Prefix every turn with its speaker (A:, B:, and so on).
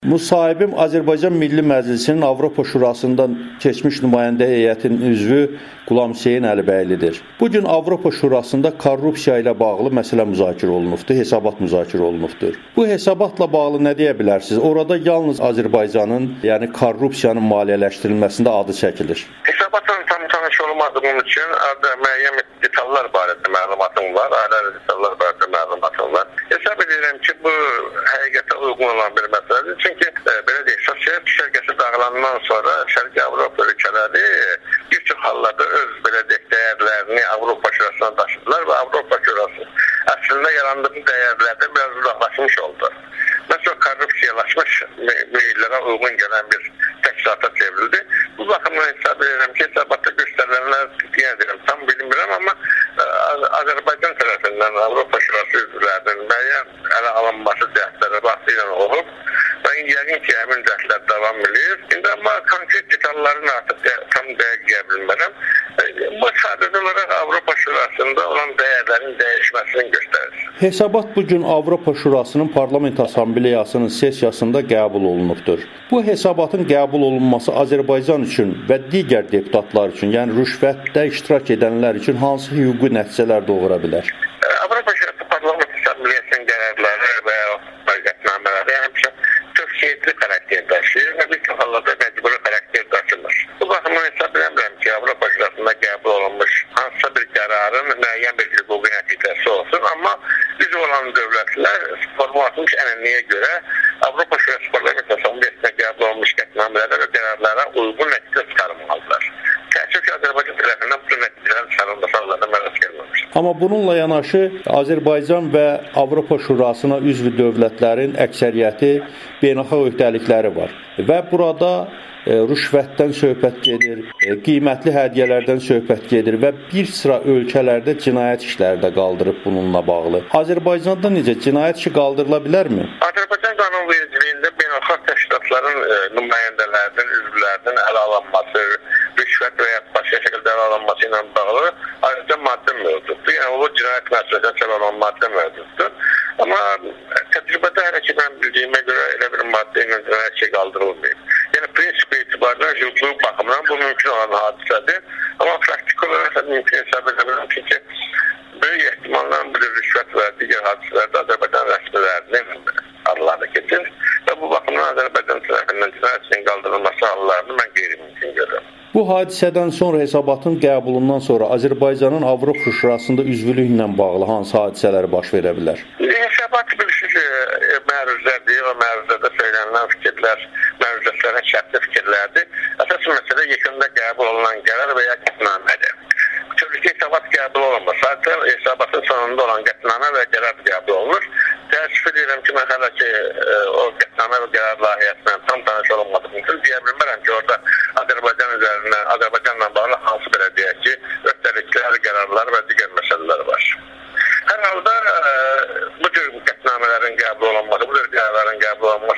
A: Müsahibim Azərbaycan Milli Məclisinin Avropa Şurasından keçmiş nümayəndə heyətinin üzvü Qulam Hüseyn Əlibəylidir. Bugün Avropa Şurasında korrupsiya ilə bağlı məsələ müzakirə olunubdur, hesabat müzakirə olunubdur. Bu hesabatla bağlı nə deyə bilərsiniz? Orada yalnız Azərbaycanın, yəni korrupsiyanın maliyyələşdirilməsində adı çəkilir.
B: Hesabatla tam tanış olmadığım üçün müəyyən detallar barədə məlumatım var, ayrı detallar barədə məlumatım var. Hesab edirəm ki, bu həqiqətə uyğun olan bir məsələdir. Çünki belə deyək, sosial düşərgəsi dağılandan sonra Şərqi Avropa ölkələri bir çox hallarda öz belə deyək dəyərlərini Avropa Şurasına daşıdılar və Avropa Şurası əslində yarandığı dəyərlərdən biraz uzaqlaşmış oldu. Mesela korrupsiyalaşmış mühillərə uyğun gələn bir təşkilata çevrildi. Bu baxımdan hesab edirəm ki, hesabatda göstərilənlər deyirəm, tam bilmirəm, amma Azərbaycan tərəfindən Avropa Şurası üzvlərinin müəyyən ələ alınması cəhdləri vaxtıyla olub və yəqin ki, həmin cəhdlər davam edir. İndi amma konkret detallarını artıq tam dəqiq deyə bilmərəm. Bu sadəcə olaraq Avropa Şurasında olan dəyərlərin dəyişməsini göstərir.
A: Hesabat bugün Avropa Şurasının Parlament Assambleyasının sessiyasında qəbul olunubdur. Bu hesabatın qəbul olunması Azərbaycan üçün və digər deputatlar üçün, yəni rüşvətdə iştirak edənlər üçün hansı hüquqi nəticələr doğura bilər?
B: Avropa Şurası Parlament Assambleyasının qərarları və qətnamələri həmişə tövsiyəli xarakter daşıyır və bir çox hallarda məcburi xarakter daşımır. Bu baxımdan hesab edirəm ki, Avropa Şurasında qəbul olunmuş hansısa bir qərarın müəyyən bir hüquqi nəticəsi olsun, amma biz olan dövlətlər formatılmış ənənəyə görə Avropa Şurası Parlament Assambleyasına qəbul olunmuş qətnamələrə və qərarlara uyğun nəticə çıxarmalıdırlar. Təəssüf ki, Azərbaycan tərəfindən bu nəticələrin çıxarılması hallarına məras gəlməmişdir.
A: Amma bununla yanaşı Azərbaycan və Avropa Şurasına üzv dövlətlərin əksəriyyəti beynəlxalq öhdəlikləri var və burada rüşvətdən söhbət gedir, qiymətli hədiyyələrdən söhbət gedir və bir sıra ölkələrdə cinayət işləri də qaldırıb bununla bağlı. Azərbaycanda necə cinayət işi qaldırıla bilərmi?
B: Azərbaycan qanunvericiliyində beynəlxalq təşkilatların nümayəndələrinin, üzvlərinin ələ alınması, rüşvət və ya başqa şəkildə ələ alınması ilə bağlı ayrıca maddə mövcuddur. Yəni o cinayət məsələsindən səbəb olan maddə mövcuddur. Amma təcrübədə hələ ki mən bildiyimə görə elə bir maddə ilə cinayət şey qaldırılmayıb. Yəni prinsip etibarından hüquqluq baxımından bu mümkün olan hadisədir. Amma praktik olaraq mümkün hesab edirəm ki, böyük ehtimalla bu rüşvət və digər hadisələrdə Azərbaycan rəsmilərinin adları keçir və bu baxımdan Azərbaycan tərəfindən cinayətin qaldırılması hallarını mən qeyri-mümkün görürəm.
A: Bu hadisədən sonra hesabatın qəbulundan sonra Azərbaycanın Avropa Şurasında üzvlüklə bağlı hansı hadisələr baş verə bilər?
B: Hesabat bilirsiniz, məruzədir və məruzədə söylənilən fikirlər, məruzətlərin şərtli fikirlərdir. Əsas məsələ yekunda qəbul olunan qərar və ya qətnamədir. Bütövlükdə hesabat qəbul olunmur. Sadəcə hesabatın sonunda olan qətnamə və qərar qəbul olunur. Təəssüf edirəm ki, mən hələ ki o qətnamə və qərar layihəsindən tam tanış olunmadığım üçün deyə bilmərəm ki, orada Azərbaycan üzərindən, Azərbaycanla bağlı hansı belə deyək ki, öhdəliklər, qərarlar və digər məsələlər var. Hər halda bu cür qətnamələrin qəbul olunması, bu cür qərarların qəbul olunması